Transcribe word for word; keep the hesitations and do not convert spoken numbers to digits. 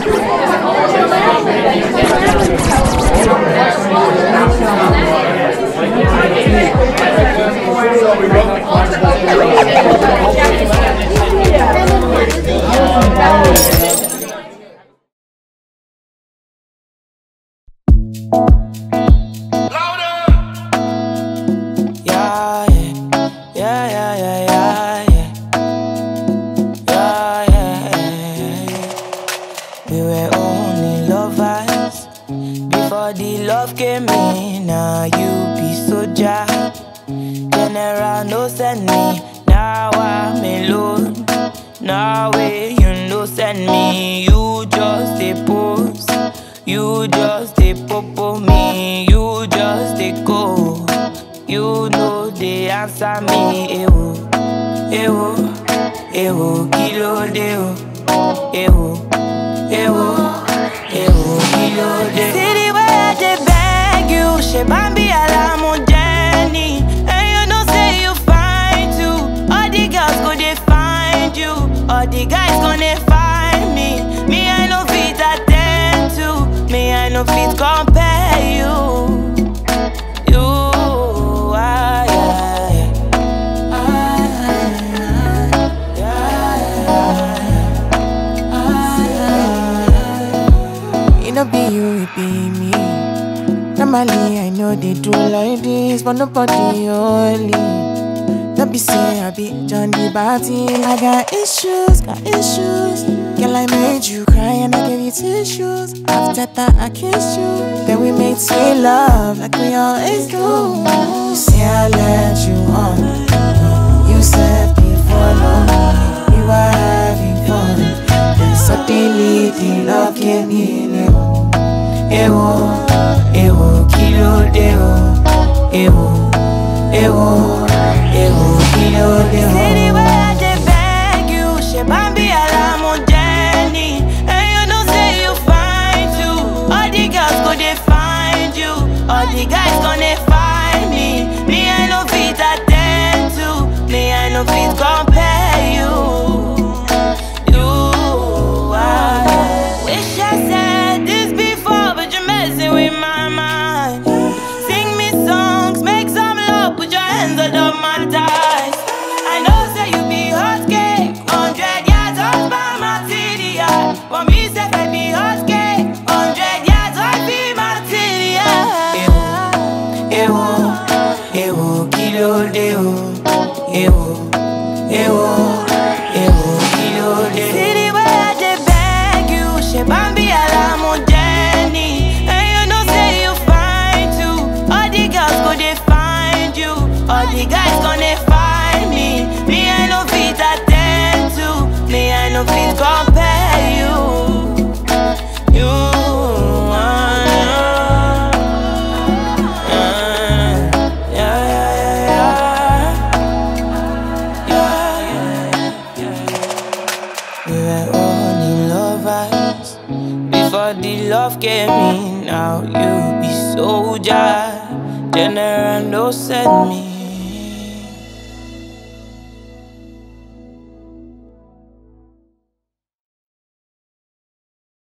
Nobody only. Don't be say I be John the Baptist. I got issues, got issues. Girl, I made you cry and I gave you tissues. After that, I kissed you. Then we made sweet love like we always do. See, I let you on. You said before long we were having fun. Then suddenly the love came in. Ewo, ewo, kilo deo. Ewo, ewo, ewo, kilo deo. City where I dey beg you, she bambi alamu Jenny. And you know say you fine too. All the girls go dey find you, all the guys gonna find me. Me I no fit attend to, me I no fit compare you. You, I wish I said this before, but you're messing with my mind. Put your hands under my thighs. I know say you be hot cake, hundred yards off by my T D I. But me say I be hot cake, hundred yards off be my T D I. Ewo, ewo, kilo deo. Ewo, ewo, ewo, kilo deo. City where I dey beg you, she bambi alamu Jenny. And you know say you fine too. All the girls go dey find you, all the guys gonna find me. Me I no fit attend to, me I no fit compare you. You, uh, uh, yeah, yeah, yeah, yeah, yeah, yeah. We were only lovers before the love came in. Now you be soldier, general no send me.